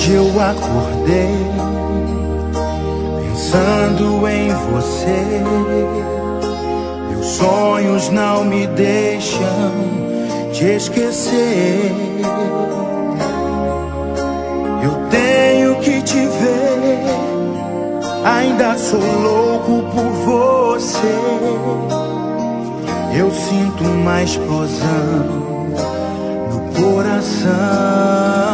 Hoje eu acordei pensando em você. Meus sonhos não me deixam te esquecer. Eu tenho que te ver, ainda sou louco por você. Eu sinto uma explosão no coração.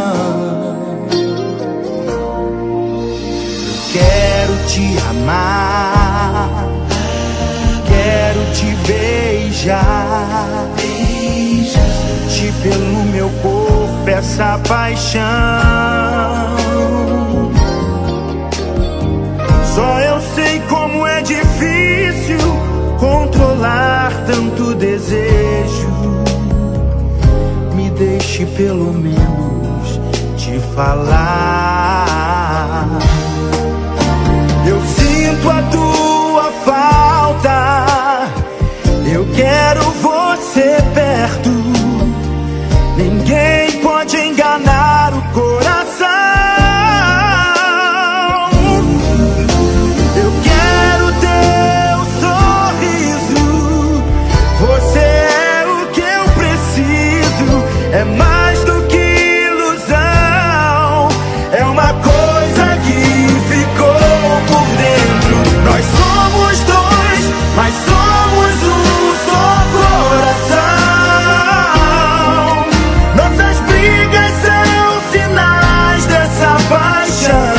Quero te amar, quero te beijar, sentir pelo meu corpo essa paixão. Só eu sei como é difícil controlar tanto desejo. Me deixe pelo menos te falar. Eu sinto a tua falta, eu quero você perto. Ninguém pode enganar o coração. Eu quero teu sorriso, você é o que eu preciso. É mais do que ilusão, é uma coisa que ficou por dentro. Nós somos dois, mas somos um só coração. Nossas brigas são sinais dessa paixão.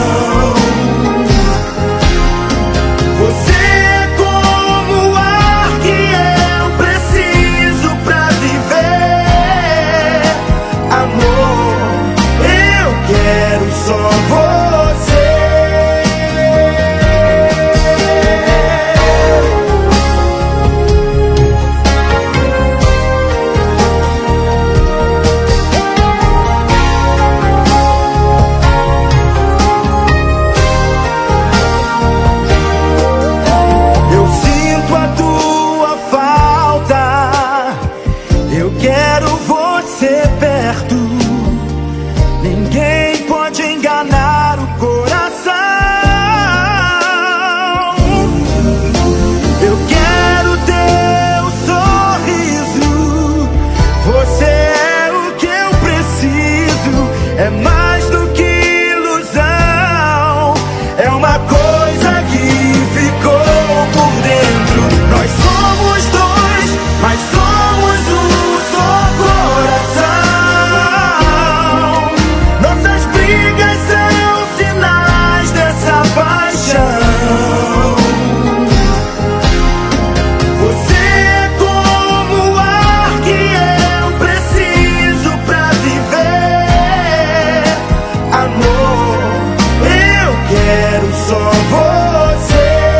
Você é como o ar que eu preciso pra viver. Amor, eu quero só você. Eu sinto a tua falta, eu quero você perto. Ninguém pode enganar o coração. Eu quero teu sorriso, você é o que eu preciso. É mais do que ilusão, é uma coisa que ficou por dentro. Nós somos dois, mas somos um só coração. Nossas brigas são sinais dessa paixão. Você é como o ar que eu preciso pra viver. Amor, eu quero só você.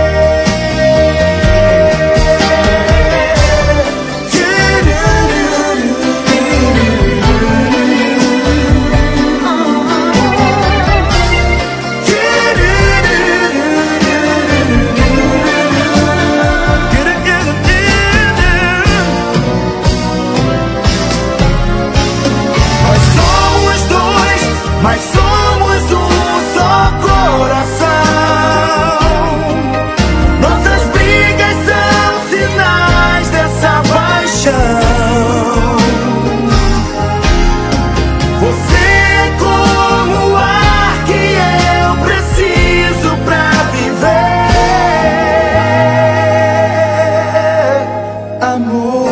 Nós somos dois, mas somos um só coração. Nossas brigas são sinais dessa paixão. Você é como o ar que eu preciso pra viver. Amor,